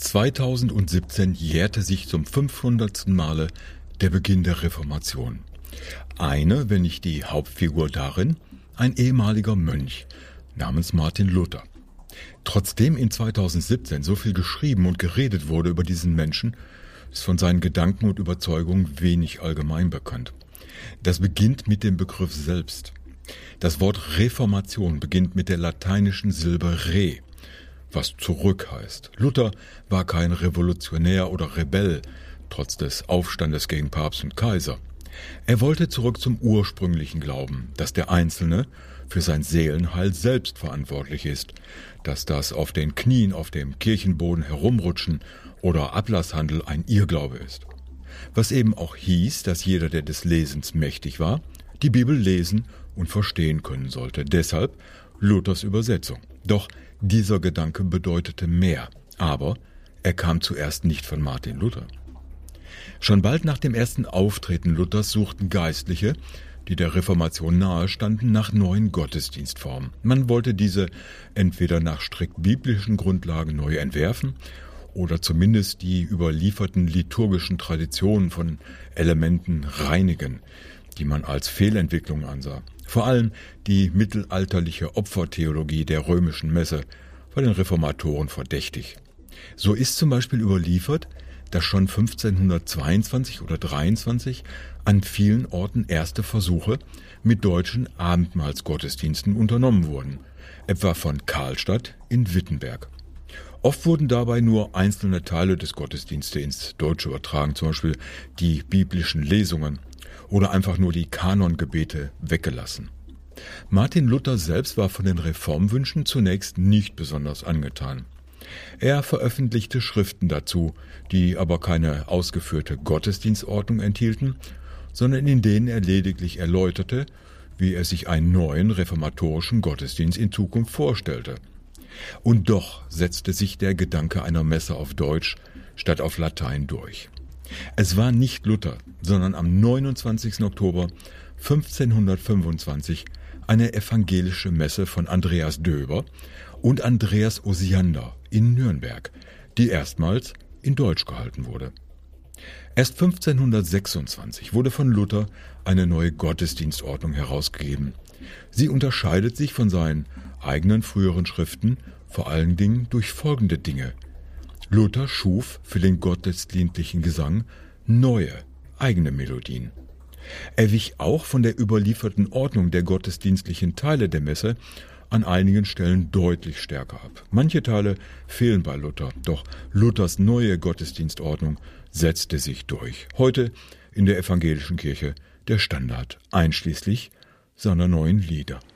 2017 jährte sich zum 500. Male der Beginn der Reformation. Eine, wenn nicht die Hauptfigur darin, ein ehemaliger Mönch namens Martin Luther. Trotzdem in 2017 so viel geschrieben und geredet wurde über diesen Menschen, ist von seinen Gedanken und Überzeugungen wenig allgemein bekannt. Das beginnt mit dem Begriff selbst. Das Wort Reformation beginnt mit der lateinischen Silbe re, was zurück heißt. Luther war kein Revolutionär oder Rebell, trotz des Aufstandes gegen Papst und Kaiser. Er wollte zurück zum ursprünglichen Glauben, dass der Einzelne für sein Seelenheil selbst verantwortlich ist, dass das auf den Knien auf dem Kirchenboden herumrutschen oder Ablasshandel ein Irrglaube ist. Was eben auch hieß, dass jeder, der des Lesens mächtig war, die Bibel lesen und verstehen können sollte. Deshalb Luthers Übersetzung. Doch dieser Gedanke bedeutete mehr, aber er kam zuerst nicht von Martin Luther. Schon bald nach dem ersten Auftreten Luthers suchten Geistliche, die der Reformation nahestanden, nach neuen Gottesdienstformen. Man wollte diese entweder nach strikt biblischen Grundlagen neu entwerfen oder zumindest die überlieferten liturgischen Traditionen von Elementen reinigen, die man als Fehlentwicklung ansah. Vor allem die mittelalterliche Opfertheologie der römischen Messe war den Reformatoren verdächtig. So ist zum Beispiel überliefert, dass schon 1522 oder 23 an vielen Orten erste Versuche mit deutschen Abendmahlsgottesdiensten unternommen wurden, etwa von Karlstadt in Wittenberg. Oft wurden dabei nur einzelne Teile des Gottesdienstes ins Deutsche übertragen, zum Beispiel die biblischen Lesungen oder einfach nur die Kanongebete weggelassen. Martin Luther selbst war von den Reformwünschen zunächst nicht besonders angetan. Er veröffentlichte Schriften dazu, die aber keine ausgeführte Gottesdienstordnung enthielten, sondern in denen er lediglich erläuterte, wie er sich einen neuen reformatorischen Gottesdienst in Zukunft vorstellte. Und doch setzte sich der Gedanke einer Messe auf Deutsch statt auf Latein durch. Es war nicht Luther, sondern am 29. Oktober 1525 eine evangelische Messe von Andreas Döber und Andreas Osiander in Nürnberg, die erstmals in Deutsch gehalten wurde. Erst 1526 wurde von Luther eine neue Gottesdienstordnung herausgegeben. Sie unterscheidet sich von seinen eigenen früheren Schriften vor allen Dingen durch folgende Dinge. Luther schuf für den gottesdienstlichen Gesang neue, eigene Melodien. Er wich auch von der überlieferten Ordnung der gottesdienstlichen Teile der Messe an einigen Stellen deutlich stärker ab. Manche Teile fehlen bei Luther, doch Luthers neue Gottesdienstordnung setzte sich durch. Heute in der evangelischen Kirche der Standard, einschließlich seiner neuen Lieder.